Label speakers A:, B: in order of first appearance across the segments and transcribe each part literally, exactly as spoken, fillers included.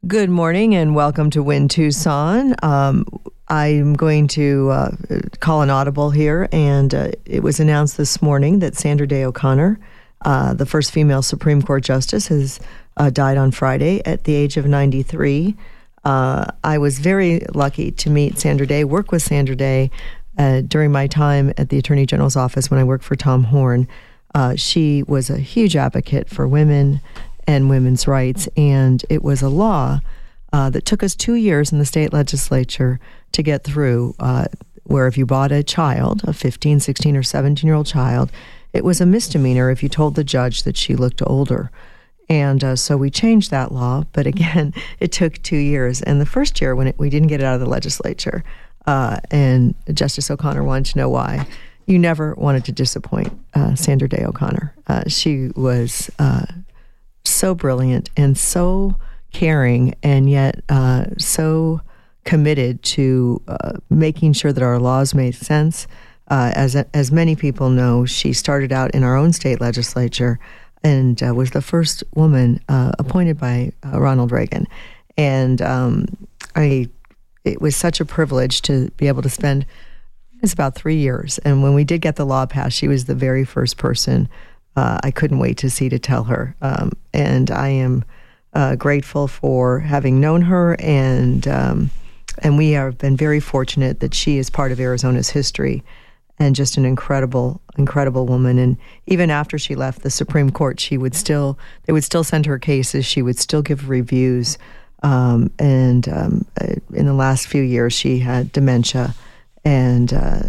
A: Good morning and welcome to Win Tucson. Um, I'm going to uh, call an audible here, and uh, it was announced this morning that Sandra Day O'Connor, uh, the first female Supreme Court Justice, has uh, died on Friday at the age of ninety-three. Uh, I was very lucky to meet Sandra Day, work with Sandra Day uh, during my time at the Attorney General's office when I worked for Tom Horne. Uh, she was a huge advocate for women and women's rights, and it was a law uh, that took us two years in the state legislature to get through, uh, where if you bought a child, a fifteen, sixteen, or seventeen-year-old child, it was a misdemeanor if you told the judge that she looked older. And uh, so we changed that law, but again, it took two years. And the first year when it, we didn't get it out of the legislature, uh, and Justice O'Connor wanted to know why, you never wanted to disappoint uh, Sandra Day O'Connor. Uh, she was Uh, so brilliant and so caring, and yet uh, so committed to uh, making sure that our laws made sense. Uh, as as many people know, she started out in our own state legislature and uh, was the first woman uh, appointed by uh, Ronald Reagan. And um, I, it was such a privilege to be able to spend, it's about three years. And when we did get the law passed, she was the very first person Uh, I couldn't wait to see to tell her. Um, and I am uh, grateful for having known her, and um, and we have been very fortunate that she is part of Arizona's history, and just an incredible, incredible woman. And even after she left the Supreme Court, she would still, they would still send her cases. She would still give reviews. Um, and um, in the last few years, she had dementia. And uh,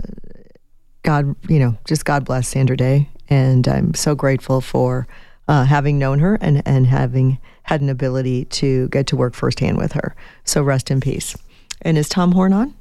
A: God, you know, just God bless Sandra Day. And I'm so grateful for uh, having known her and, and having had an ability to get to work firsthand with her. So rest in peace. And is Tom Horne on?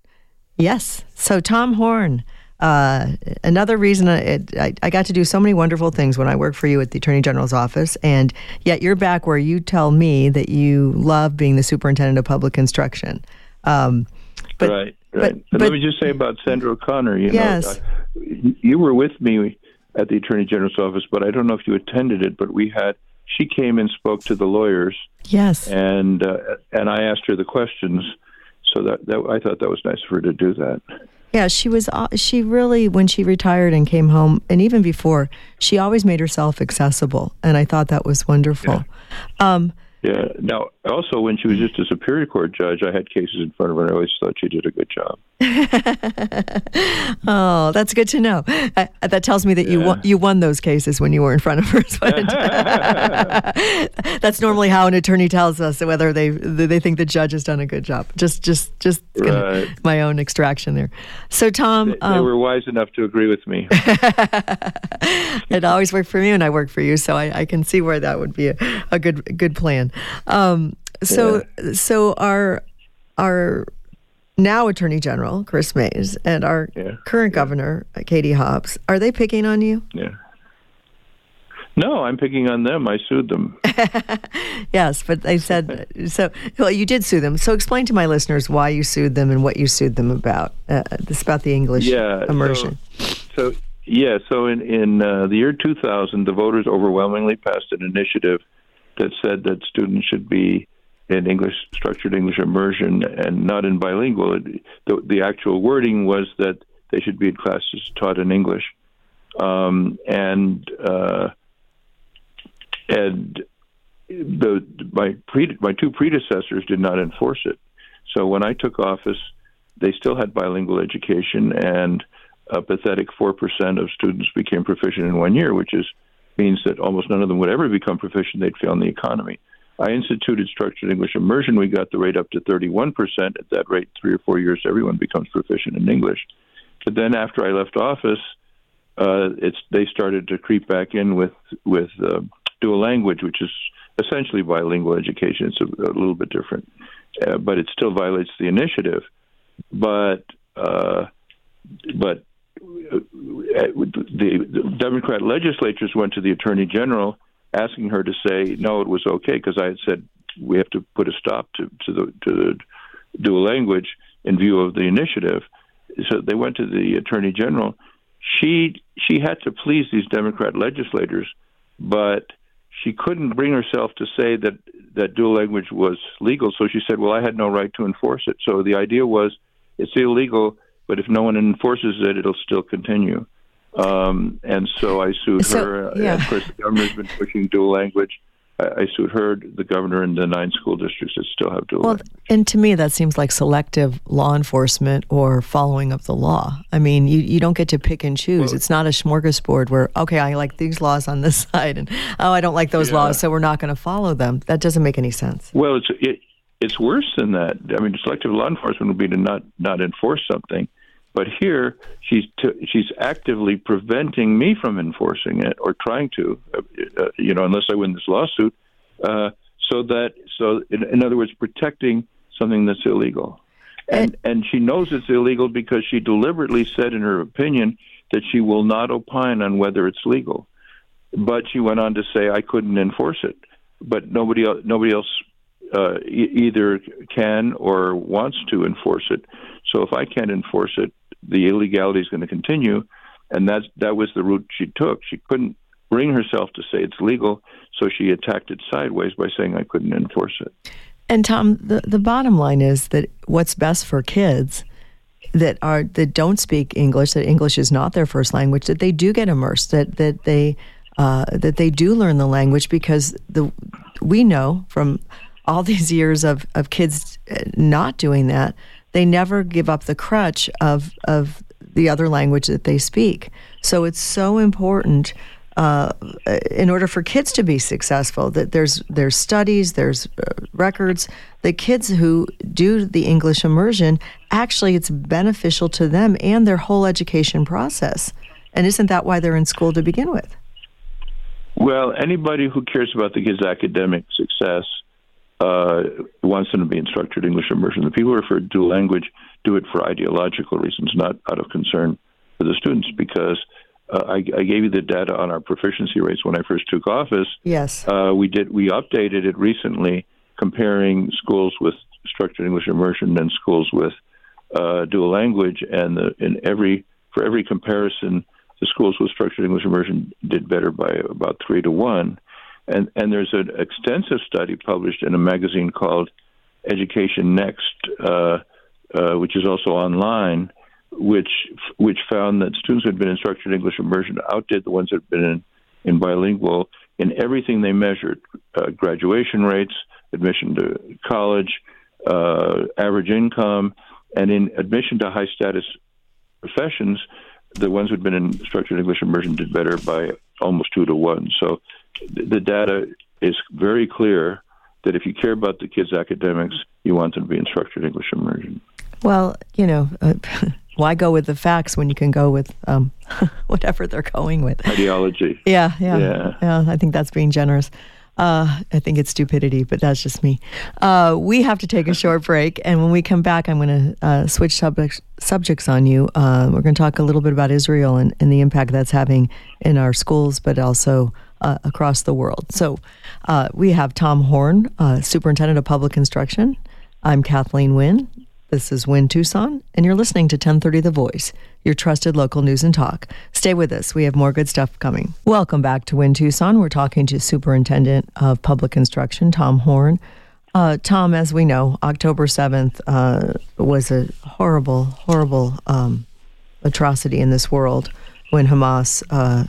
A: Yes. So Tom Horne, uh, another reason I, it, I, I got to do so many wonderful things when I worked for you at the Attorney General's office, and yet you're back where you tell me that you love being the superintendent of public instruction. Um, but,
B: right, right.
A: But,
B: but,
A: but
B: let me just say about Sandra O'Connor. You
A: yes.
B: know, I, you were with me at the Attorney General's office, but I don't know if you attended it, but we had, she came and spoke to the lawyers.
A: Yes.
B: And uh, and I asked her the questions, so that, that I thought that was nice of her to do that.
A: Yeah, she was, uh, she really, when she retired and came home, and even before, she always made herself accessible, and I thought that was wonderful.
B: Yeah. Um, Yeah. Now, also, when she was just a Superior Court judge, I had cases in front of her, and I always thought she did a good job.
A: Oh, that's good to know. I, that tells me that you
B: yeah.
A: won, you won those cases when you were in front of her. That's normally how an attorney tells us whether they they think the judge has done a good job. Just, just, just
B: right.
A: my own extraction there. So, Tom,
B: they, they um, were wise enough to agree with me.
A: It always worked for me, and I work for you, so I, I can see where that would be a, a good good plan. Um, so, yeah. so our our now Attorney General Kris Mayes and our
B: yeah.
A: current
B: yeah.
A: Governor Katie Hobbs, are they picking on you?
B: Yeah. No, I'm picking on them. I sued them.
A: Yes, but they said so. Well, you did sue them. So explain to my listeners why you sued them and what you sued them about. Uh, this about the English
B: yeah,
A: immersion.
B: So, so yeah, so in in uh, the year two thousand, the voters overwhelmingly passed an initiative that said that students should be in English, structured English immersion and not in bilingual. It, the, the actual wording was that they should be in classes taught in English. Um, and uh, and the my pre, my two predecessors did not enforce it. So when I took office, they still had bilingual education, and a pathetic four percent of students became proficient in one year, which is means that almost none of them would ever become proficient. They'd fail in the economy. I instituted structured English immersion. We got the rate up to thirty-one percent. At that rate, three or four years, everyone becomes proficient in English. But then after I left office, uh, it's they started to creep back in with, with uh, dual language, which is essentially bilingual education. It's a, a little bit different, uh, but it still violates the initiative. But uh, but the, the Democrat legislatures went to the Attorney General asking her to say, no, it was okay, because I had said we have to put a stop to, to, the, to the dual language in view of the initiative. So they went to the Attorney General. She she had to please these Democrat legislators, but she couldn't bring herself to say that, that dual language was legal, so she said, well, I had no right to enforce it. So the idea was it's illegal, but if no one enforces it, it'll still continue. Um, and so I sued
A: so,
B: her.
A: Yeah.
B: And of course, the governor's been pushing dual language. I, I sued her, the governor, and the nine school districts that still have dual
A: well,
B: language.
A: And to me, that seems like selective law enforcement or following of the law. I mean, you, you don't get to pick and choose. Well, it's not a smorgasbord where, okay, I like these laws on this side, and, oh, I don't like those yeah. laws, so we're not going to follow them. That doesn't make any sense.
B: Well, it's it, it's worse than that. I mean, selective law enforcement would be to not, not enforce something. But here, she's t- she's actively preventing me from enforcing it or trying to, uh, uh, you know, unless I win this lawsuit. Uh, so that, so in, in other words, protecting something that's illegal, and and she knows it's illegal because she deliberately said in her opinion that she will not opine on whether it's legal. But she went on to say I couldn't enforce it. But nobody else, nobody else uh, e- either can or wants to enforce it. So if I can't enforce it, the illegality is going to continue, and that that was the route she took. She couldn't bring herself to say it's legal, so she attacked it sideways by saying I couldn't enforce it.
A: And Tom, the, the bottom line is that what's best for kids that are that don't speak English, that English is not their first language, that they do get immersed, that that they uh, that they do learn the language, because the we know from all these years of, of kids not doing that, they never give up the crutch of of the other language that they speak. So it's so important uh, in order for kids to be successful that there's there's studies, there's uh, records. The kids who do the English immersion, actually it's beneficial to them and their whole education process. And isn't that why they're in school to begin with?
B: Well, anybody who cares about the kids' academic success Uh, wants them to be in structured English immersion. The people who refer to dual language do it for ideological reasons, not out of concern for the students, because uh, I, I gave you the data on our proficiency rates when I first took office.
A: Yes.
B: Uh, we did. We updated it recently, comparing schools with structured English immersion and schools with uh, dual language, and the, in every for every comparison, the schools with structured English immersion did better by about three to one. And and there's an extensive study published in a magazine called Education Next, uh, uh, which is also online, which which found that students who had been in structured English immersion outdid the ones that had been in, in bilingual in everything they measured: uh, graduation rates, admission to college, uh, average income, and in admission to high-status professions, the ones who had been in structured English immersion did better by almost two to one. So the data is very clear that if you care about the kids' academics, you want them to be in structured English immersion.
A: Well, you know, uh, why go with the facts when you can go with um, whatever they're going with?
B: Ideology.
A: Yeah, yeah,
B: yeah.
A: yeah. I think that's being generous. Uh, I think it's stupidity, but that's just me. Uh, we have to take a short break, and when we come back, I'm going to uh, switch subjects, subjects on you. Uh, we're going to talk a little bit about Israel and, and the impact that's having in our schools, but also uh, across the world. So uh, we have Tom Horn, uh, Superintendent of Public Instruction. I'm Kathleen Wynn. This is Win Tucson, and you're listening to ten thirty The Voice, your trusted local news and talk. Stay with us. We have more good stuff coming. Welcome back to Win Tucson. We're talking to Superintendent of Public Instruction, Tom Horn. Uh, Tom, as we know, October seventh uh, was a horrible, horrible um, atrocity in this world when Hamas uh,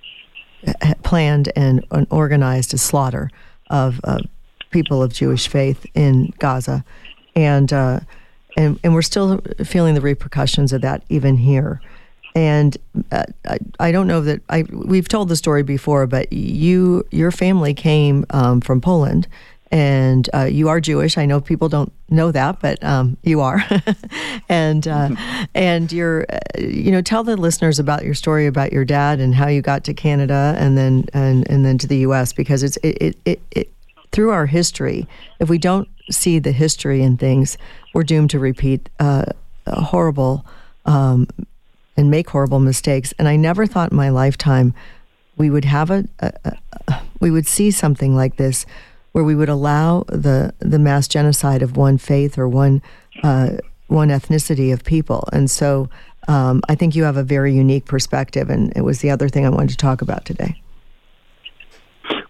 A: planned and, and organized a slaughter of uh, people of Jewish faith in Gaza. And uh, And, and we're still feeling the repercussions of that even here. And uh, I, I don't know that I we've told the story before, but you your family came um, from Poland, and uh, you are Jewish. I know people don't know that, but um, you are. and uh, and you're uh, you know tell the listeners about your story about your dad and how you got to Canada and then and, and then to the U S because it's it it, it, it through our history, if we don't see the history and things, we're doomed to repeat uh, horrible um, and make horrible mistakes. And I never thought in my lifetime we would have a, a, a we would see something like this, where we would allow the the mass genocide of one faith or one uh, one ethnicity of people. And so um, I think you have a very unique perspective, and it was the other thing I wanted to talk about today.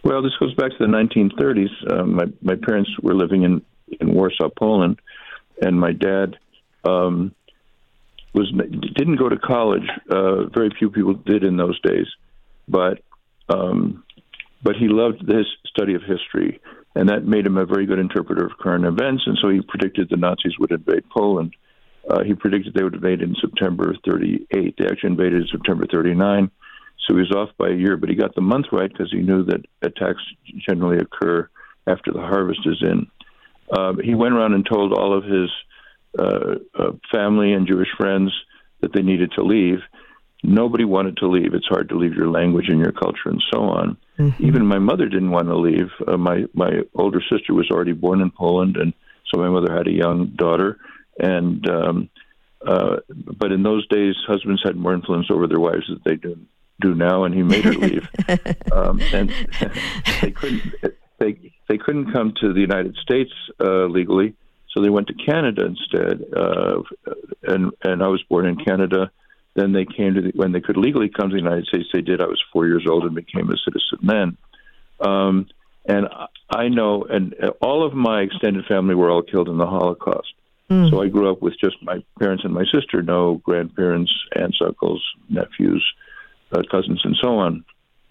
B: Well, this goes back to the nineteen thirties. Uh, my my parents were living in, in Warsaw, Poland, and my dad um, was didn't go to college. Uh, very few people did in those days, but um, but he loved his study of history, and that made him a very good interpreter of current events. And so he predicted the Nazis would invade Poland. Uh, he predicted they would invade in September thirty-eight. They actually invaded in September thirty-nine. So he was off by a year, but he got the month right because he knew that attacks generally occur after the harvest is in. Uh, he went around and told all of his uh, uh, family and Jewish friends that they needed to leave. Nobody wanted to leave. It's hard to leave your language and your culture and so on. Mm-hmm. Even my mother didn't want to leave. Uh, my, my older sister was already born in Poland, and so my mother had a young daughter. And um, uh, but in those days, husbands had more influence over their wives than they do do now, and he made her leave. um, and they couldn't they they couldn't come to the United States uh, legally, so they went to Canada instead. Uh, and and I was born in Canada. Then they came to the, when they could legally come to the United States. They did. I was four years old and became a citizen then. Um, and I know, and all of my extended family were all killed in the Holocaust. Mm. So I grew up with just my parents and my sister, no grandparents, aunts, uncles, nephews, uh, cousins, and so on.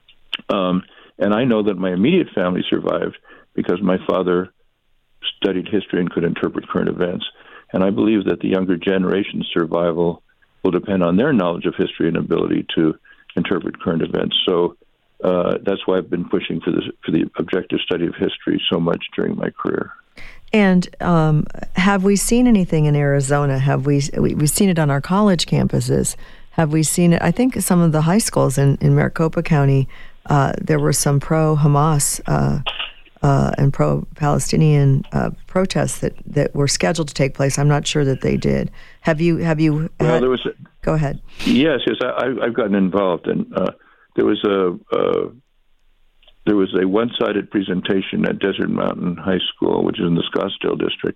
B: Um, and I know that my immediate family survived because my father studied history and could interpret current events. And I believe that the younger generation's survival will depend on their knowledge of history and ability to interpret current events. So uh, that's why I've been pushing for, this, for the objective study of history so much during my career.
A: And um, have we seen anything in Arizona? Have we, we we've seen it on our college campuses? Have we seen it? I think some of the high schools in, in Maricopa County, uh, there were some pro-Hamas uh, uh, and pro-Palestinian uh, protests that, that were scheduled to take place. I'm not sure that they did. Have you? Have you? Had,
B: well, there was. A,
A: go ahead.
B: Yes, yes. I, I've gotten involved, and uh, there was a. Uh, There was a one-sided presentation at Desert Mountain High School, which is in the Scottsdale district,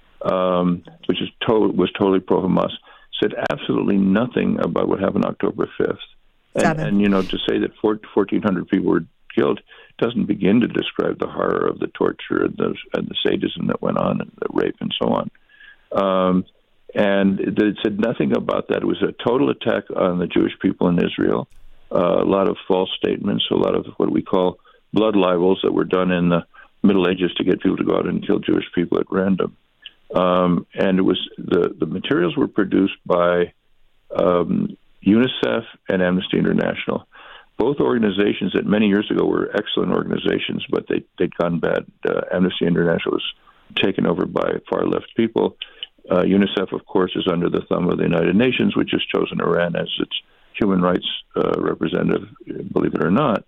B: um, which is to- was totally pro-Hamas. Said absolutely nothing about what happened October fifth. And, and you know, to say that fourteen hundred people were killed doesn't begin to describe the horror of the torture and the, and the sadism that went on, and the rape and so on. Um, and it said nothing about that. It was a total attack on the Jewish people in Israel. Uh, a lot of false statements, a lot of what we call blood libels that were done in the Middle Ages to get people to go out and kill Jewish people at random. Um, and it was the, the materials were produced by um, UNICEF and Amnesty International, both organizations that many years ago were excellent organizations, but they, they'd gone bad. Uh, Amnesty International was taken over by far-left people. Uh, UNICEF, of course, is under the thumb of the United Nations, which has chosen Iran as its human rights uh, representative, believe it or not.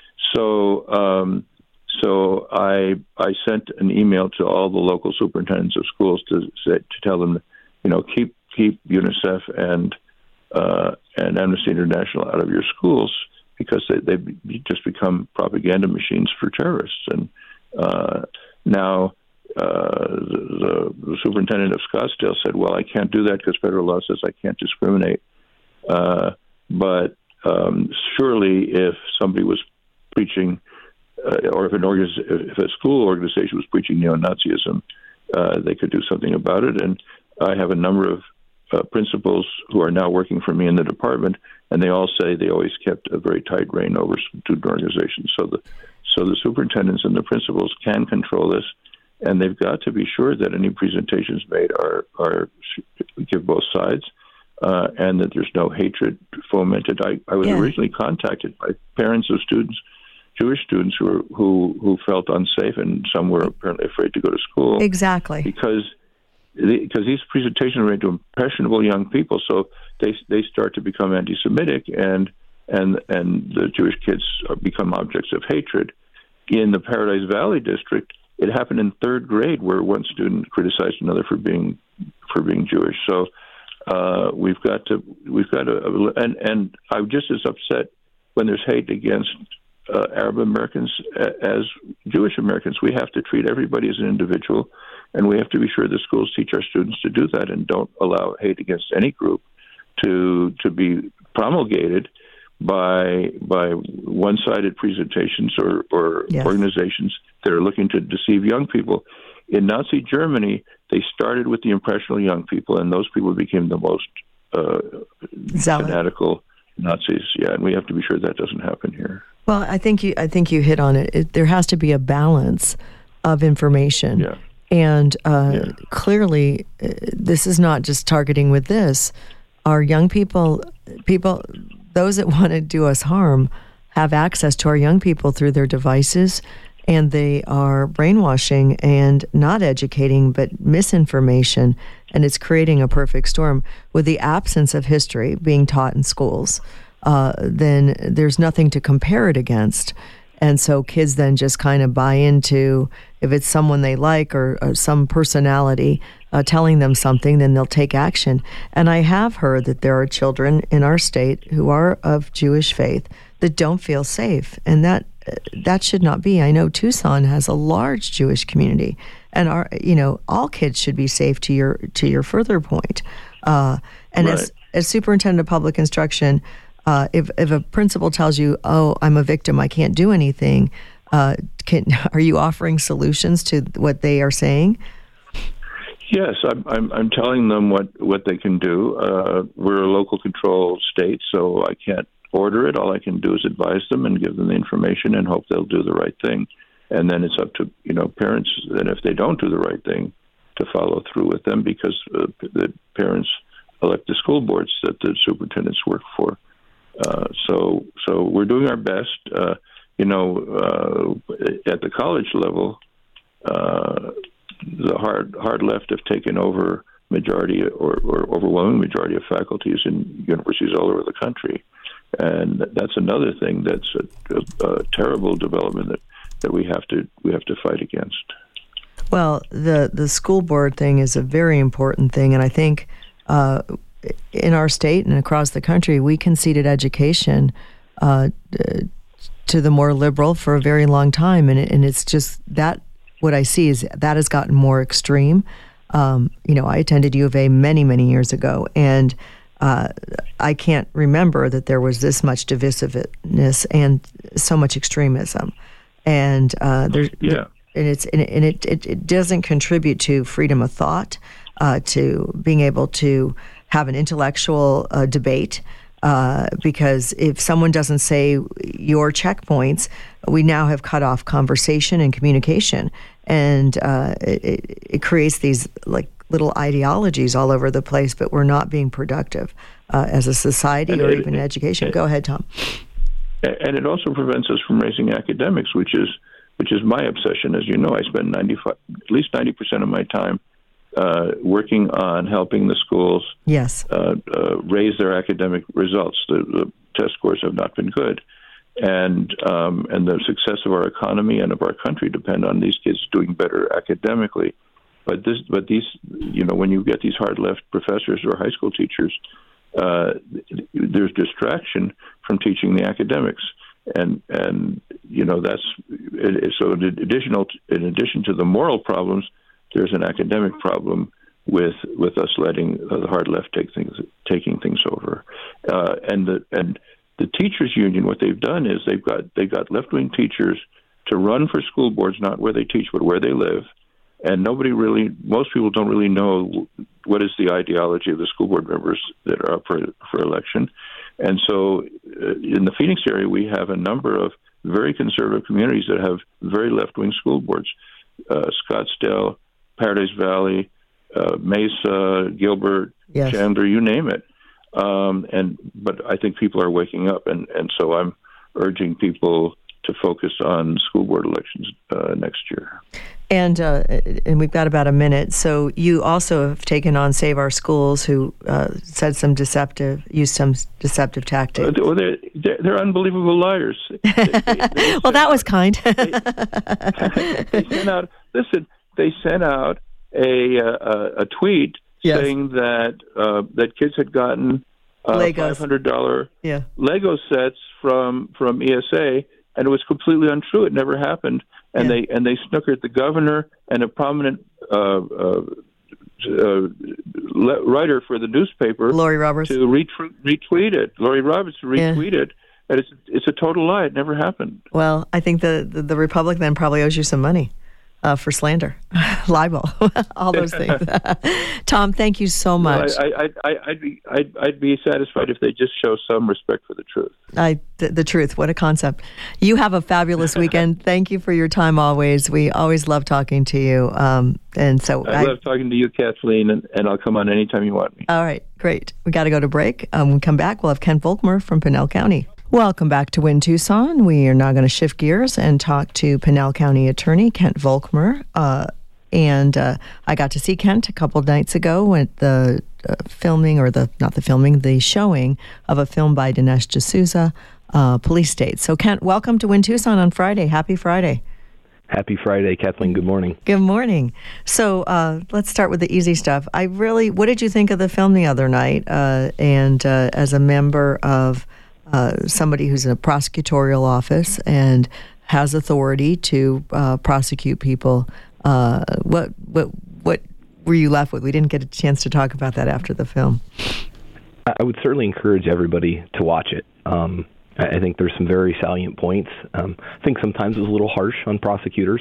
B: So, um, so I I sent an email to all the local superintendents of schools to say, to tell them, you know, keep keep UNICEF and uh, and Amnesty International out of your schools because they they just become propaganda machines for terrorists. And uh, now uh, the, the superintendent of Scottsdale said, "Well, I can't do that because federal law says I can't discriminate." Uh, but um, surely, if somebody was preaching, uh, or if an organiz- if a school organization was preaching neo-Nazism, uh, they could do something about it. And I have a number of uh, principals who are now working for me in the department, and they all say they always kept a very tight rein over student organizations. So the so the superintendents and the principals can control this, and they've got to be sure that any presentations made are are give both sides. Uh, and that there's no hatred fomented. I, I was yeah. originally contacted by parents of students, Jewish students who were, who who felt unsafe, and some were apparently afraid to go to school.
A: Exactly,
B: because the, because these presentations are made to impressionable young people, so they they start to become anti-Semitic, and and and the Jewish kids become objects of hatred. In the Paradise Valley district, it happened in third grade, where one student criticized another for being for being Jewish. So. Uh, we've got to, we've got to, and, and I'm just as upset when there's hate against uh, Arab Americans as Jewish Americans. We have to treat everybody as an individual, and we have to be sure the schools teach our students to do that and don't allow hate against any group to to be promulgated by by one-sided presentations or, or
A: yes.
B: organizations that are looking to deceive young people. In Nazi Germany, they started with the impressionable young people, and those people became the most uh, fanatical Nazis. Yeah, and we have to be sure that doesn't happen here.
A: Well, I think you I think you hit on it. it there has to be a balance of information.
B: Yeah.
A: And uh,
B: yeah.
A: clearly, uh, this is not just targeting with this. Our young people, people, those that want to do us harm, have access to our young people through their devices, and they are brainwashing and not educating, but misinformation, and it's creating a perfect storm. With the absence of history being taught in schools, uh, then there's nothing to compare it against. And so kids then just kind of buy into, if it's someone they like or, or some personality uh, telling them something, then they'll take action. And I have heard that there are children in our state who are of Jewish faith that don't feel safe. And that that should not be. I know Tucson has a large Jewish community, and our, you know, all kids should be safe, to your to your further point. Uh, and
B: right.
A: as, as superintendent of public instruction, Uh, if if a principal tells you, "Oh, I'm a victim, I can't do anything," uh, can, are you offering solutions to what they are saying?
B: Yes, I'm. I'm, I'm telling them what, what they can do. Uh, we're a local control state, so I can't order it. All I can do is advise them and give them the information and hope they'll do the right thing. And then it's up to you know parents. And if they don't do the right thing, to follow through with them, because uh, the parents elect the school boards that the superintendents work for. Uh, so, so we're doing our best. Uh, you know, uh, at the college level, uh, the hard hard left have taken over majority or, or overwhelming majority of faculties in universities all over the country, and that's another thing that's a, a, a terrible development that, that we have to we have to fight against.
A: Well, the the school board thing is a very important thing, and I think. Uh, In our state and across the country, we conceded education uh, to the more liberal for a very long time, and it, and it's just that what I see is that has gotten more extreme. Um, you know, I attended U of A many, many years ago, and uh, I can't remember that there was this much divisiveness and so much extremism. And uh, there's
B: yeah,
A: and it's and, it, and it, it it doesn't contribute to freedom of thought, uh, to being able to have an intellectual uh, debate, uh, because if someone doesn't say your checkpoints, we now have cut off conversation and communication, and uh, it, it creates these like little ideologies all over the place. But we're not being productive uh, as a society
B: and
A: or
B: it,
A: even
B: it,
A: education.
B: It,
A: Go ahead, Tom.
B: And it also prevents us from raising academics, which is which is my obsession. As you know, I spend ninety-five, at least ninety percent of my time Uh, working on helping the schools
A: yes.
B: uh, uh, raise their academic results. The, the test scores have not been good, and um, and the success of our economy and of our country depend on these kids doing better academically. But this, but these, you know, when you get these hard left professors or high school teachers, uh, there's distraction from teaching the academics, and and you know that's it, so. In additional, in addition to the moral problems, there's an academic problem with with us letting the hard left take things taking things over, uh, and the and the teachers union. What they've done is they've got they got left wing teachers to run for school boards, not where they teach but where they live, and nobody really, most people don't really know what is the ideology of the school board members that are up for for election, and so uh, in the Phoenix area we have a number of very conservative communities that have very left wing school boards, uh, Scottsdale, Paradise Valley, uh, Mesa, Gilbert,
A: yes.
B: Chandler, you name it. Um, and but I think people are waking up, and, and so I'm urging people to focus on school board elections uh, next year.
A: And uh, and we've got about a minute. So you also have taken on Save Our Schools, who uh, said some deceptive, used some deceptive tactics.
B: Uh, well, they're, they're, they're unbelievable liars. They, they, they
A: well, that was kind.
B: they, they sent out. Listen. They sent out a uh, a tweet
A: yes.
B: saying that uh, that kids had gotten uh, five hundred dollars
A: yeah.
B: Lego sets from from E S A, and it was completely untrue. It never happened, and
A: yeah.
B: they and they snookered the governor and a prominent uh, uh, uh, writer for the newspaper,
A: Lori Roberts,
B: to retweet, retweet it. Lori Roberts retweeted. Yeah. And it's it's a total lie. It never happened.
A: Well, I think the, the, the Republic then probably owes you some money uh, for slander, libel, all those things. Tom, thank you so much.
B: No, I, I, I, I'd, be, I'd, I'd be satisfied if they just show some respect for the truth.
A: I, the, the truth, what a concept. You have a fabulous weekend. Thank you for your time always. We always love talking to you. Um, and so
B: I, I love talking to you, Kathleen, and, and I'll come on anytime you want me.
A: All right, great. We got to go to break. Um, when we come back, we'll have Kent Volkmer from Pinal County. Welcome back to Win Tucson. We are now going to shift gears and talk to Pinal County Attorney Kent Volkmer. Uh, and uh, I got to see Kent a couple of nights ago at the uh, filming, or the not the filming, the showing of a film by Dinesh D'Souza, uh, Police State. So Kent, welcome to Win Tucson on Friday. Happy Friday.
C: Happy Friday, Kathleen. Good morning.
A: Good morning. So uh, let's start with the easy stuff. I really, what did you think of the film the other night? Uh, and uh, as a member of uh, somebody who's in a prosecutorial office and has authority to uh, prosecute people, uh, what what what were you left with? We didn't get a chance to talk about that after the film.
C: I would certainly encourage everybody to watch it. Um, I think there's some very salient points. Um, I think sometimes it was a little harsh on prosecutors.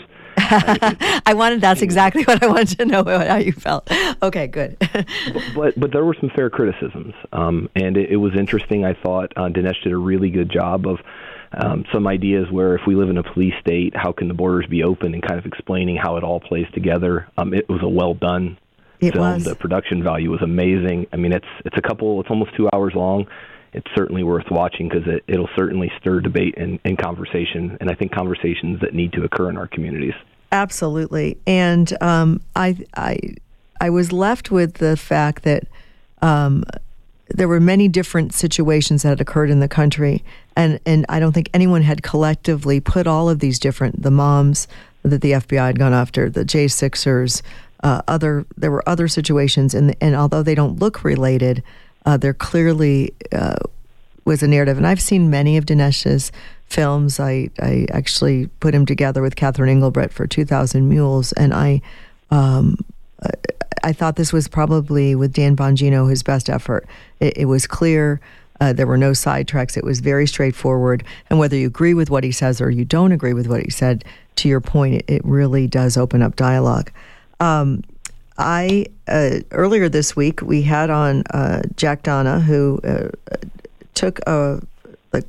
A: I wanted, that's exactly what I wanted to know, how you felt. Okay, good.
C: but, but but there were some fair criticisms, um, and it, it was interesting. I thought uh, Dinesh did a really good job of um, some ideas where if we live in a police state, how can the borders be open, and kind of explaining how it all plays together. Um, it was a well done
A: it
C: film.
A: Was.
C: The production value was amazing. I mean, it's it's a couple, it's almost two hours long. It's certainly worth watching because it, it'll certainly stir debate and, and conversation, and I think conversations that need to occur in our communities.
A: Absolutely. And um, I, I, I was left with the fact that um, there were many different situations that had occurred in the country, and, and I don't think anyone had collectively put all of these different, the moms that the F B I had gone after, the J sixers, uh, other, there were other situations, and, and although they don't look related, Uh, there clearly uh, was a narrative. And I've seen many of Dinesh's films. I, I actually put him together with Catherine Engelbrecht for two thousand Mules. And I um, I thought this was probably, with Dan Bongino, his best effort. It, it was clear. Uh, there were no sidetracks. It was very straightforward. And whether you agree with what he says or you don't agree with what he said, to your point, it, it really does open up dialogue. Um, I uh, earlier this week we had on uh, Jack Donna, who uh, took a like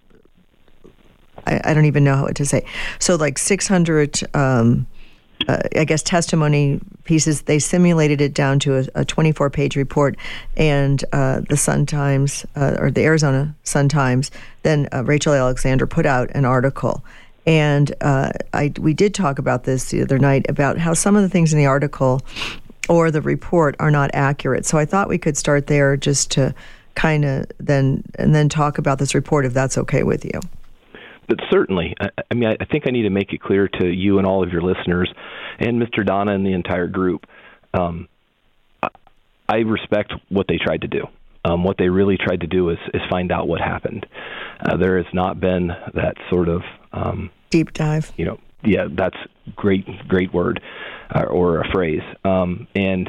A: I, I don't even know what to say. So like six hundred, um, uh, I guess, testimony pieces. They simulated it down to a, a twenty-four page report, and uh, the Sun Times uh, or the Arizona Sun Times. Then uh, Rachel Alexander put out an article. And uh, I, we did talk about this the other night, about how some of the things in the article or the report are not accurate. So I thought we could start there just to kind of then and then talk about this report, if that's okay with you.
C: But certainly. I, I mean, I think I need to make it clear to you and all of your listeners and Mister Donna and the entire group, um, I, I respect what they tried to do. Um, what they really tried to do is, is find out what happened. Uh, there has not been that sort of um,
A: deep dive.
C: You know, yeah, that's great, great word uh, or a phrase. Um, and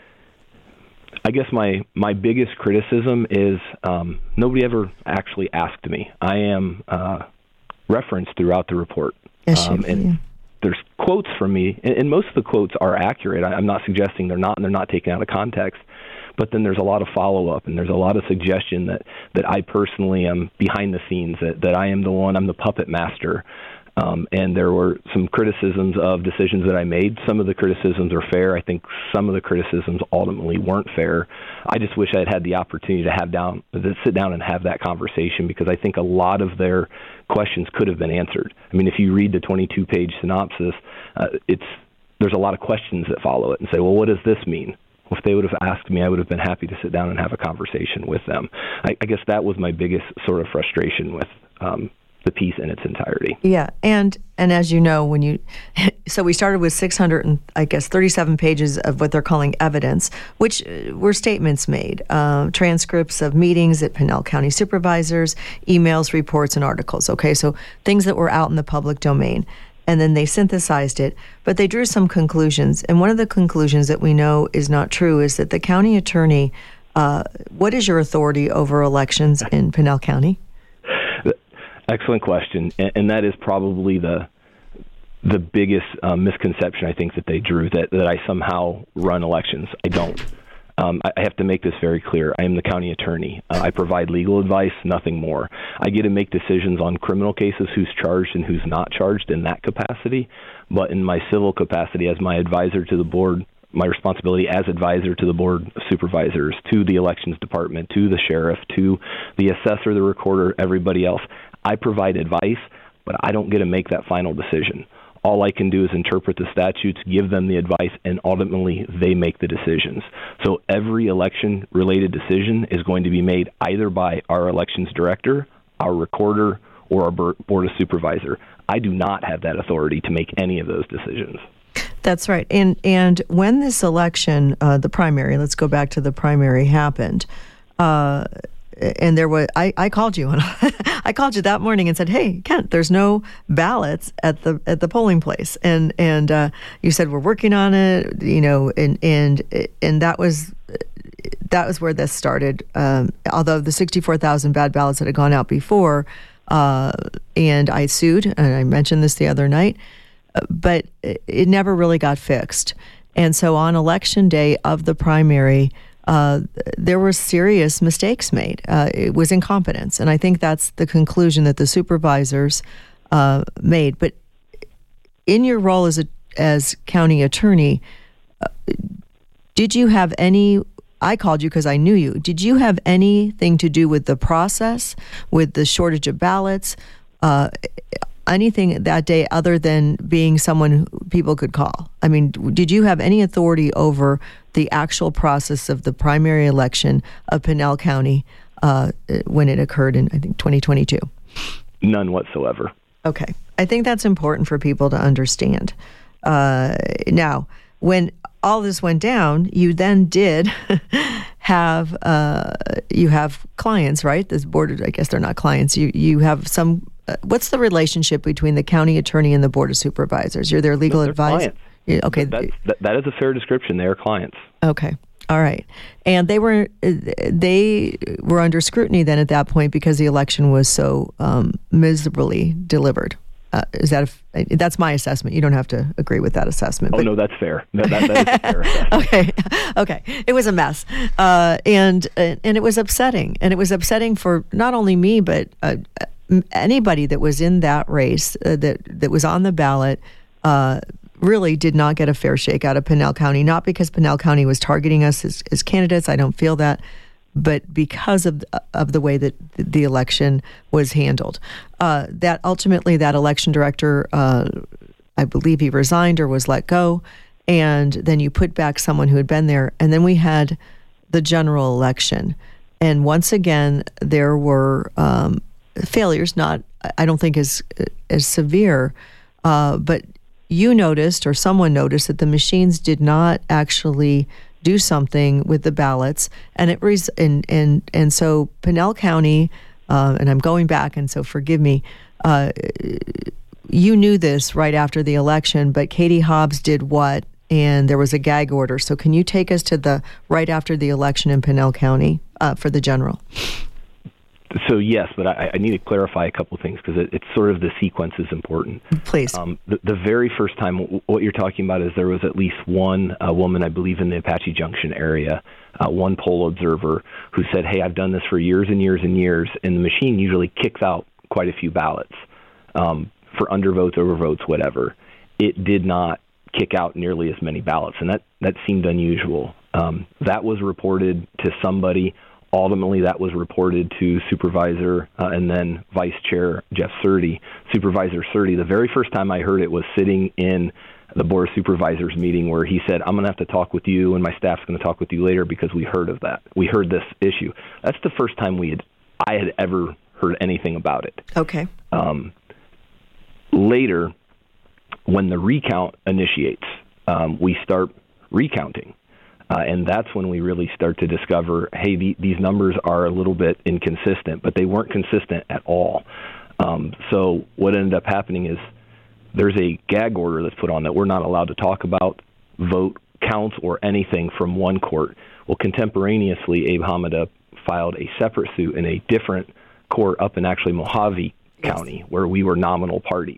C: I guess my, my biggest criticism is um, nobody ever actually asked me. I am uh, referenced throughout the report.
A: Yes,
C: um, and
A: yeah.
C: There's quotes from me, and, and most of the quotes are accurate. I, I'm not suggesting they're not, and they're not taken out of context. But then there's a lot of follow-up, and there's a lot of suggestion that, that I personally am behind the scenes, that, that I am the one, I'm the puppet master. Um, and there were some criticisms of decisions that I made. Some of the criticisms are fair. I think some of the criticisms ultimately weren't fair. I just wish I had had the opportunity to have down, to sit down and have that conversation, because I think a lot of their questions could have been answered. I mean, if you read the twenty-two page synopsis, uh, it's there's a lot of questions that follow it and say, well, what does this mean? If they would have asked me, I would have been happy to sit down and have a conversation with them. I, I guess that was my biggest sort of frustration with um, the piece in its entirety.
A: Yeah, and and as you know, when you so we started with six hundred and I guess thirty-seven pages of what they're calling evidence, which were statements made, uh, transcripts of meetings at Pinal County supervisors, emails, reports, and articles. Okay, so things that were out in the public domain. And then they synthesized it, but they drew some conclusions. And one of the conclusions that we know is not true is that the county attorney, uh, what is your authority over elections in Pinal County?
C: Excellent question, and, and that is probably the the biggest uh, misconception I think that they drew, that, that I somehow run elections. I don't. Um, I have to make this very clear. I am the county attorney. Uh, I provide legal advice, nothing more. I get to make decisions on criminal cases, who's charged and who's not charged in that capacity. But in my civil capacity as my advisor to the board, my responsibility as advisor to the board of supervisors, to the elections department, to the sheriff, to the assessor, the recorder, everybody else, I provide advice, but I don't get to make that final decision. All I can do is interpret the statutes, give them the advice, and ultimately they make the decisions. So every election-related decision is going to be made either by our elections director, our recorder, or our board of supervisor. I do not have that authority to make any of those decisions.
A: That's right. And and when this election, uh, the primary, let's go back to the primary, happened, uh, and there was, I, I called you, and I called you that morning and said, "Hey, Kent, there's no ballots at the at the polling place," and and uh, you said, "We're working on it," you know, and and and that was that was where this started. Um, although the sixty-four thousand bad ballots that had gone out before, uh, and I sued, and I mentioned this the other night, but it never really got fixed. And so on election day of the primary, Uh, there were serious mistakes made. Uh, it was incompetence. And I think that's the conclusion that the supervisors uh, made. But in your role as a as county attorney, uh, did you have any, I called you because I knew you, did you have anything to do with the process, with the shortage of ballots, uh, anything that day other than being someone who people could call? I mean, did you have any authority over the actual process of the primary election of Pinal County uh, when it occurred in, I think, twenty twenty-two?
C: None whatsoever.
A: Okay. I think that's important for people to understand. Uh, now, when all this went down, you then did have uh, you have clients, right? This board, I guess they're not clients. You you have some. Uh, what's the relationship between the county attorney and the board of supervisors? You're their legal
C: no,
A: advisor. Yeah, okay,
C: That's, that, that is a fair description. They are clients.
A: Okay, all right, and they were they were under scrutiny then at that point because the election was so um, miserably delivered. Uh, is that a, that's my assessment? You don't have to agree with that assessment.
C: Oh
A: but,
C: no, that's fair. That, that, that is a fair assessment.
A: Okay, okay, it was a mess, uh, and and it was upsetting, and it was upsetting for not only me but uh, anybody that was in that race uh, that that was on the ballot. Uh, really did not get a fair shake out of Pinal County, not because Pinal County was targeting us as, as candidates. I don't feel that, but because of of the way that the election was handled. Uh, that ultimately, that election director, uh, I believe he resigned or was let go, and then you put back someone who had been there, and then we had the general election. And once again, there were um, failures, not, I don't think as, as severe, uh, but you noticed, or someone noticed, that the machines did not actually do something with the ballots, and it res- and and and so Pinal County, uh, and I'm going back, and so forgive me. Uh, you knew this right after the election, but Katie Hobbs did what, and there was a gag order. So can you take us to the right after the election in Pinal County uh, for the general?
C: So yes, but I, I need to clarify a couple of things because it, it's sort of the sequence is important.
A: Please.
C: Um, the, the very first time, what you're talking about is there was at least one uh, woman, I believe, in the Apache Junction area, uh, one poll observer who said, "Hey, I've done this for years and years and years, and the machine usually kicks out quite a few ballots um, for undervotes, overvotes, whatever. It did not kick out nearly as many ballots, and that that seemed unusual. Um, that was reported to somebody." Ultimately, that was reported to Supervisor uh, and then Vice Chair Jeff Surdy. Supervisor Surdy, the very first time I heard it was sitting in the Board of Supervisors meeting where he said, "I'm going to have to talk with you and my staff's going to talk with you later because we heard of that. We heard this issue." That's the first time we had, I had ever heard anything about it.
A: Okay. Um,
C: later, when the recount initiates, um, we start recounting. Uh, and that's when we really start to discover, hey, the, these numbers are a little bit inconsistent, but they weren't consistent at all. Um, so what ended up happening is there's a gag order that's put on that we're not allowed to talk about vote counts or anything from one court. Well, contemporaneously, Abe Hamada filed a separate suit in a different court up in actually Mojave County, where we were nominal parties.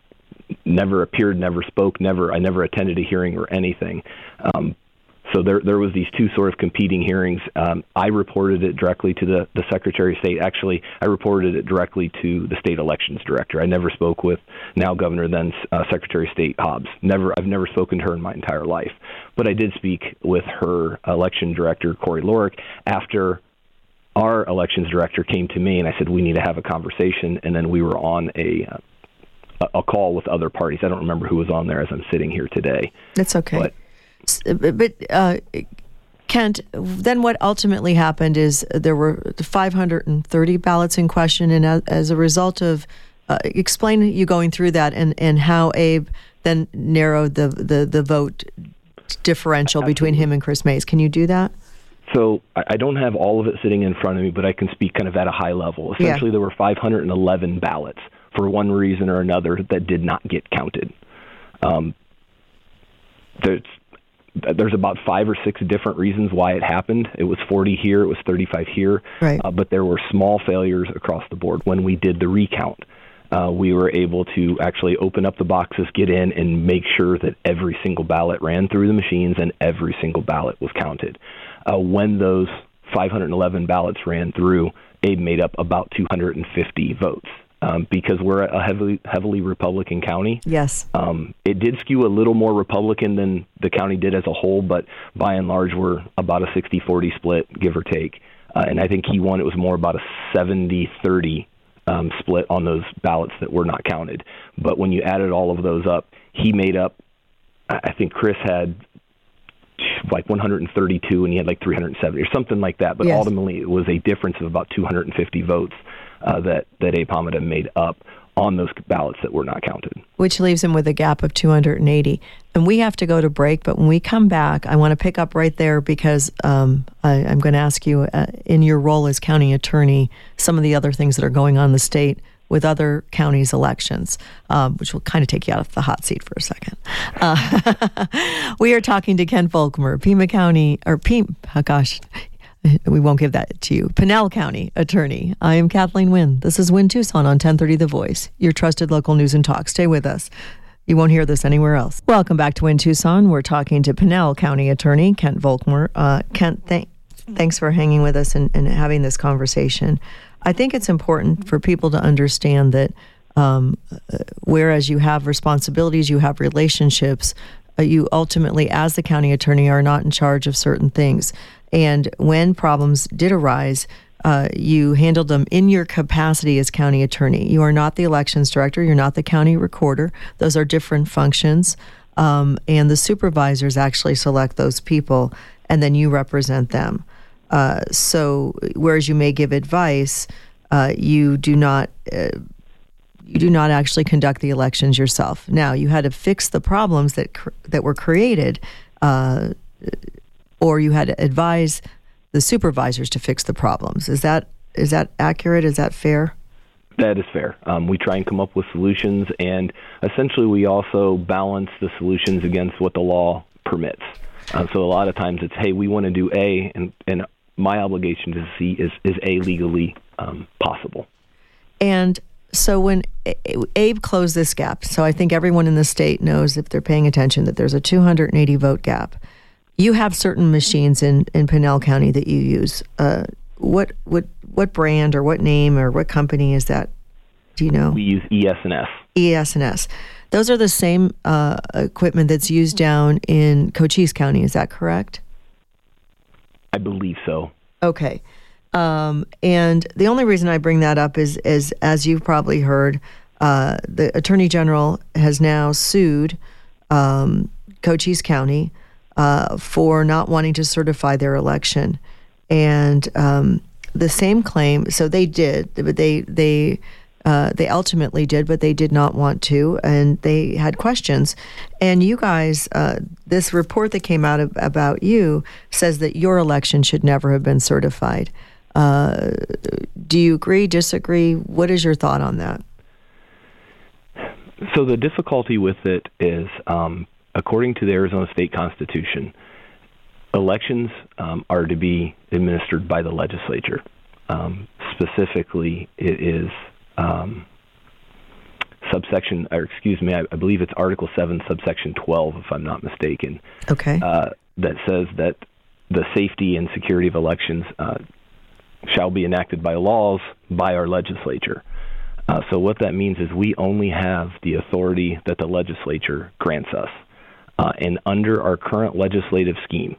C: Never appeared, never spoke, never. I never attended a hearing or anything. Um, so there, there was these two sort of competing hearings. Um, I reported it directly to the, the Secretary of State. Actually, I reported it directly to the state elections director. I never spoke with now Governor, then uh, Secretary of State Hobbs. Never, I've never spoken to her in my entire life. But I did speak with her election director, Corey Lorick, after our elections director came to me, and I said, we need to have a conversation. And then we were on a uh, a call with other parties. I don't remember who was on there as I'm sitting here today.
A: That's okay.
C: But,
A: but uh, Kent, then what ultimately happened is there were five hundred thirty ballots in question, and as, as a result of, uh, explain you going through that and, and how Abe then narrowed the, the, the vote differential Absolutely. Between him and Chris Mays. Can you do that?
C: So I don't have all of it sitting in front of me, but I can speak kind of at a high level. Essentially, yeah. There were five hundred eleven ballots for one reason or another that did not get counted. Um, there's there's about five or six different reasons why it happened. It was forty here, it was thirty-five here,
A: right.
C: uh, but there were small failures across the board. When we did the recount, uh, we were able to actually open up the boxes, get in, and make sure that every single ballot ran through the machines and every single ballot was counted. Uh, when those five hundred eleven ballots ran through, Abe made up about two hundred fifty votes. Um, because we're a heavily heavily Republican county.
A: Yes.
C: Um, it did skew a little more Republican than the county did as a whole, but by and large, we're about a sixty forty split, give or take. Uh, and I think he won. It was more about a seventy thirty um, split on those ballots that were not counted. But when you added all of those up, he made up, I think Chris had like one hundred thirty-two and he had like three hundred seventy or something like that. But yes. Ultimately, it was a difference of about two hundred fifty votes. Uh, that, that Abe Hamada made up on those ballots that were not counted.
A: Which leaves him with a gap of two hundred eighty. And we have to go to break, but when we come back, I want to pick up right there because um, I, I'm going to ask you, uh, in your role as county attorney, some of the other things that are going on in the state with other counties' elections, um, which will kind of take you out of the hot seat for a second. Uh, we are talking to Kent Volkmer, Pima County, or Pima, oh gosh, we won't give that to you. Pinal County Attorney. I am Kathleen Wynn. This is Win Tucson on ten thirty The Voice, your trusted local news and talk. Stay with us. You won't hear this anywhere else. Welcome back to Win Tucson. We're talking to Pinal County Attorney Kent Volkmer. Uh, Kent, th- thanks for hanging with us and, and having this conversation. I think it's important for people to understand that um, whereas you have responsibilities, you have relationships, uh, you ultimately, as the county attorney, are not in charge of certain things. And when problems did arise, uh, you handled them in your capacity as county attorney. You are not the elections director. You're not the county recorder. Those are different functions. Um, and the supervisors actually select those people, and then you represent them. Uh, so whereas you may give advice, uh, you do not uh, you do not actually conduct the elections yourself. Now, you had to fix the problems that cr- that were created, uh, or you had to advise the supervisors to fix the problems. Is that is that accurate? Is that fair?
C: That is fair. Um, we try and come up with solutions, and essentially we also balance the solutions against what the law permits. Uh, so a lot of times it's, hey, we want to do A, and, and my obligation to see is, is A legally um, possible.
A: And so when Abe closed this gap, so I think everyone in the state knows, if they're paying attention, that there's a two hundred eighty vote gap. You have certain machines in, in Pinal County that you use. Uh, what what what brand or what name or what company is that? Do you know?
C: We use E S N S.
A: E S N S. Those are the same uh, equipment that's used down in Cochise County. Is that correct?
C: I believe so.
A: Okay. Um, and the only reason I bring that up is, is as you've probably heard, uh, the Attorney General has now sued um, Cochise County uh, for not wanting to certify their election. And um, the same claim, so they did, but they they uh, they ultimately did, but they did not want to, and they had questions. And you guys, uh, this report that came out of, about you says that your election should never have been certified. Uh, do you agree, disagree? What is your thought on that?
C: So the difficulty with it is, um, according to the Arizona State Constitution, elections um, are to be administered by the legislature. Um, specifically, it is um, subsection, or excuse me, I, I believe it's Article seven, subsection twelve, if I'm not mistaken.
A: Okay.
C: Uh, that says that the safety and security of elections uh, shall be enacted by laws by our legislature. Uh, so what that means is we only have the authority that the legislature grants us. Uh, and under our current legislative scheme,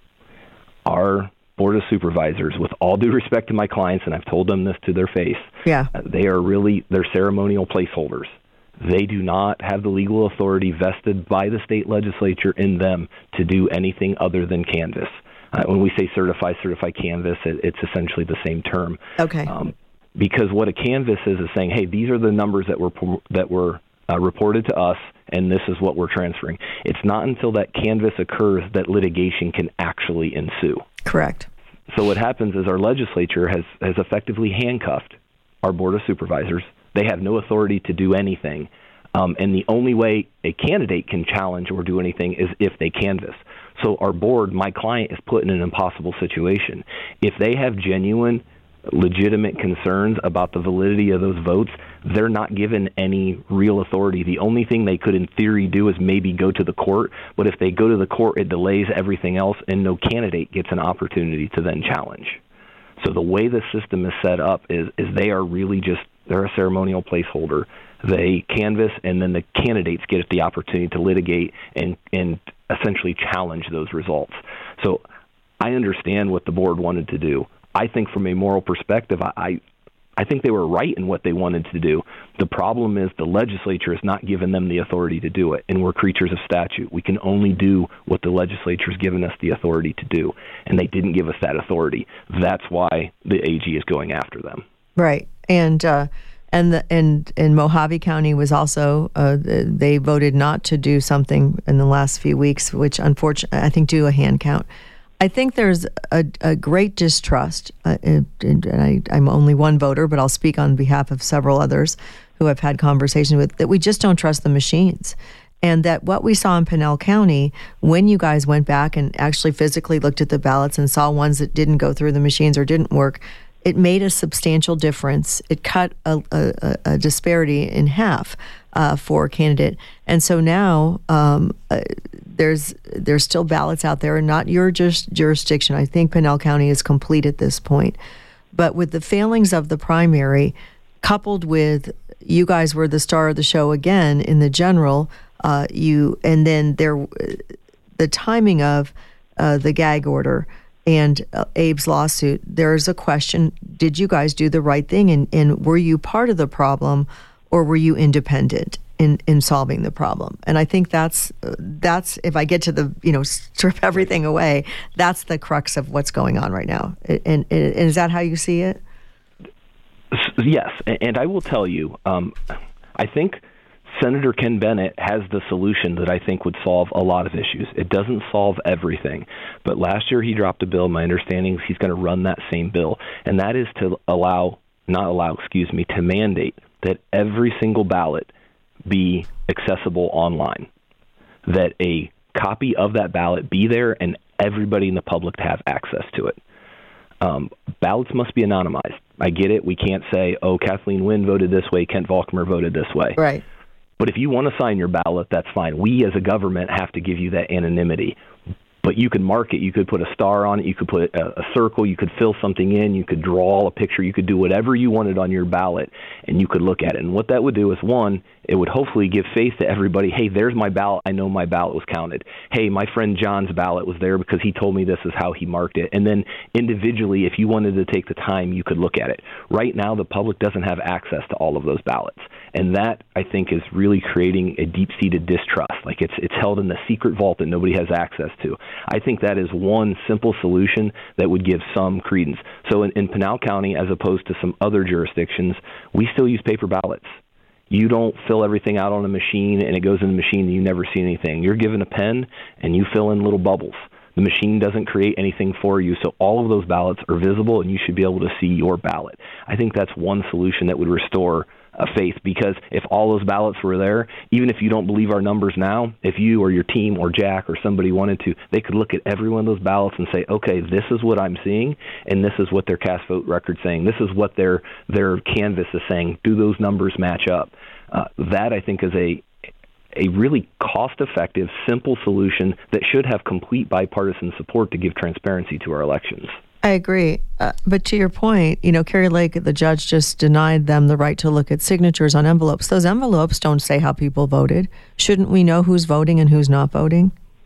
C: our Board of Supervisors, with all due respect to my clients, and I've told them this to their face,
A: yeah.
C: uh, they are really, they're ceremonial placeholders. They do not have the legal authority vested by the state legislature in them to do anything other than canvass. Uh, when we say certify, certify canvass, it, it's essentially the same term.
A: Okay.
C: Um, because what a canvass is is saying, hey, these are the numbers that were that were uh, reported to us, and this is what we're transferring. It's not until that canvass occurs that litigation can actually ensue.
A: Correct.
C: So what happens is our legislature has, has effectively handcuffed our Board of Supervisors. They have no authority to do anything. Um, and the only way a candidate can challenge or do anything is if they canvass. So our board, my client, is put in an impossible situation. If they have genuine, legitimate concerns about the validity of those votes, they're not given any real authority. The only thing they could in theory do is maybe go to the court, but if they go to the court, it delays everything else, and no candidate gets an opportunity to then challenge. So the way the system is set up is, is they are really just, they're a ceremonial placeholder. They canvass, and then the candidates get the opportunity to litigate and, and essentially challenge those results. So I understand what the board wanted to do. I think from a moral perspective, I, I I think they were right in what they wanted to do. The problem is the legislature has not given them the authority to do it, and we're creatures of statute. We can only do what the legislature has given us the authority to do, and they didn't give us that authority. That's why the A G is going after them.
A: Right, and uh, and the and and Mojave County was also uh, they voted not to do something in the last few weeks, which unfortunately I think do a hand count. I think there's a, a great distrust, uh, and, and I, I'm only one voter, but I'll speak on behalf of several others who I've had conversations with, that we just don't trust the machines. And that what we saw in Pinal County, when you guys went back and actually physically looked at the ballots and saw ones that didn't go through the machines or didn't work, it made a substantial difference. It cut a, a, a disparity in half uh, for a candidate. And so now um, uh, there's there's still ballots out there, and not your just jurisdiction. I think Pinal County is complete at this point. But with the failings of the primary, coupled with you guys were the star of the show again in the general, uh, you and then there the timing of uh, the gag order and uh, Abe's lawsuit, there's a question, did you guys do the right thing? And, and were you part of the problem, or were you independent in, in solving the problem? And I think that's, uh, that's if I get to the, you know, strip everything away, that's the crux of what's going on right now. And, and, and is that how you see it?
C: Yes, and I will tell you, um, I think Senator Ken Bennett has the solution that I think would solve a lot of issues. It doesn't solve everything, but last year he dropped a bill. My understanding is he's going to run that same bill, and that is to allow, not allow, excuse me, to mandate that every single ballot be accessible online, that a copy of that ballot be there and everybody in the public to have access to it. Um, ballots must be anonymized. I get it. We can't say, oh, Kathleen Wynne voted this way, Kent Volkmer voted this way.
A: Right.
C: But if you want to sign your ballot, that's fine. We as a government have to give you that anonymity. But you could mark it. You could put a star on it. You could put a, a circle. You could fill something in. You could draw a picture. You could do whatever you wanted on your ballot, and you could look at it. And what that would do is, one, it would hopefully give faith to everybody. Hey, there's my ballot. I know my ballot was counted. Hey, my friend John's ballot was there because he told me this is how he marked it. And then individually, if you wanted to take the time, you could look at it. Right now, the public doesn't have access to all of those ballots. And that, I think, is really creating a deep-seated distrust. Like it's it's held in the secret vault that nobody has access to. I think that is one simple solution that would give some credence. So in, in Pinal County, as opposed to some other jurisdictions, we still use paper ballots. You don't fill everything out on a machine, and it goes in the machine, and you never see anything. You're given a pen, and you fill in little bubbles. The machine doesn't create anything for you, so all of those ballots are visible, and you should be able to see your ballot. I think that's one solution that would restore uh, faith, because if all those ballots were there, even if you don't believe our numbers now, if you or your team or Jack or somebody wanted to, they could look at every one of those ballots and say, okay, this is what I'm seeing, and this is what their cast vote record's saying. This is what their their canvas is saying. Do those numbers match up? Uh, that, I think, is a a really cost-effective, simple solution that should have complete bipartisan support to give transparency to our elections.
A: I agree. Uh, but to your point, you know, Kari Lake, the judge, just denied them the right to look at signatures on envelopes. Those envelopes don't say how people voted. Shouldn't we know who's voting and who's not voting?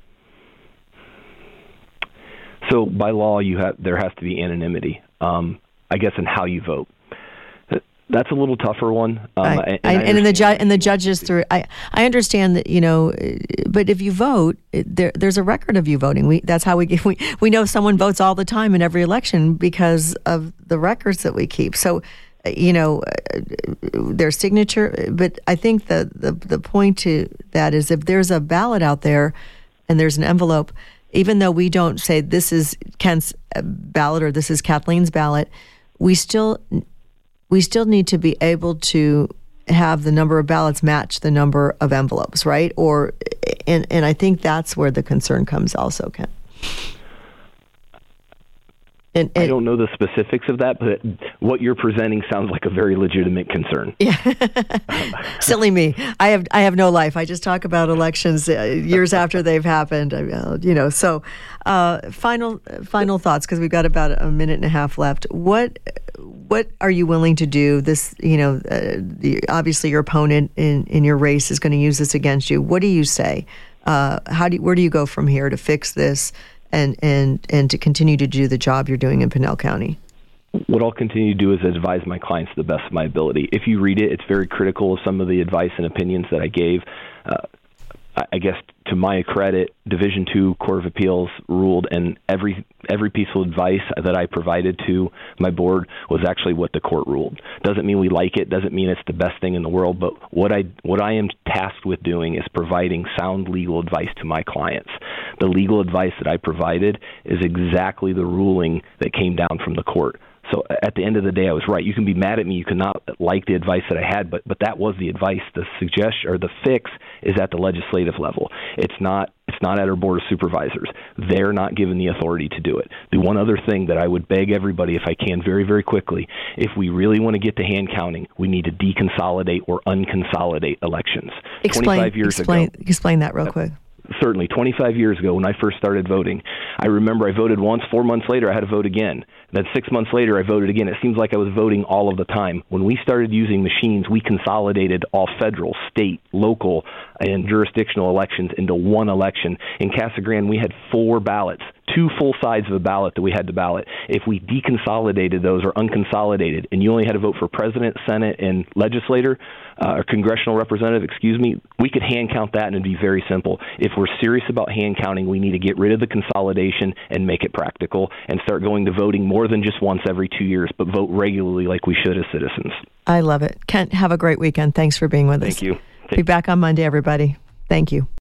C: So by law, you have there has to be anonymity, um, I guess, in how you vote. That's a little tougher one. Um,
A: I,
C: and,
A: I,
C: I
A: and in the ju- and the judges through. I, I understand that, you know, but if you vote, there there's a record of you voting. We that's how we get, we we know someone votes all the time in every election because of the records that we keep. So, you know, their signature. But I think the the the point to that is if there's a ballot out there, and there's an envelope, even though we don't say this is Kent's ballot or this is Kathleen's ballot, we still. we still need to be able to have the number of ballots match the number of envelopes, right? Or, and and I think that's where the concern comes also, Ken. And, and,
C: I don't know the specifics of that, but what you're presenting sounds like a very legitimate concern.
A: Yeah, silly me. I have I have no life. I just talk about elections uh, years after they've happened. I, uh, you know. So, uh, final final thoughts, because we've got about a minute and a half left. What what are you willing to do? This, you know, uh, the, obviously your opponent in, in your race is going to use this against you. What do you say? Uh, how do you, where do you go from here to fix this? And, and and to continue to do the job you're doing in Pinal County?
C: What I'll continue to do is advise my clients to the best of my ability. If you read it, it's very critical of some of the advice and opinions that I gave. Uh, I guess to my credit, Division two Court of Appeals ruled, and every every piece of advice that I provided to my board was actually what the court ruled. Doesn't mean we like it, doesn't mean it's the best thing in the world, but what I what I am tasked with doing is providing sound legal advice to my clients. The legal advice that I provided is exactly the ruling that came down from the court. So at the end of the day, I was right. You can be mad at me. You cannot like the advice that I had, but but that was the advice. The suggestion or the fix is at the legislative level. It's not it's not at our board of supervisors. They're not given the authority to do it. The one other thing that I would beg everybody, if I can, very very quickly, if we really want to get to hand counting, we need to deconsolidate or unconsolidate elections.
A: Explain.
C: twenty-five years
A: explain.
C: ago,
A: Explain that real quick.
C: Certainly. twenty-five years ago when I first started voting, I remember I voted once, four months later I had to vote again. Then six months later I voted again. It seems like I was voting all of the time. When we started using machines, we consolidated all federal, state, local, and jurisdictional elections into one election. In Casa Grande, we had four ballots, two full sides of a ballot that we had to ballot. If we deconsolidated those or unconsolidated, and you only had to vote for president, senate, and legislator, uh, or congressional representative, excuse me, we could hand count that and it'd be very simple. If we're serious about hand counting, we need to get rid of the consolidation and make it practical and start going to voting more than just once every two years, but vote regularly like we should as citizens.
A: I love it. Kent, have a great weekend. Thanks for being with us.
C: Thank you.
A: Be back on Monday, everybody. Thank you.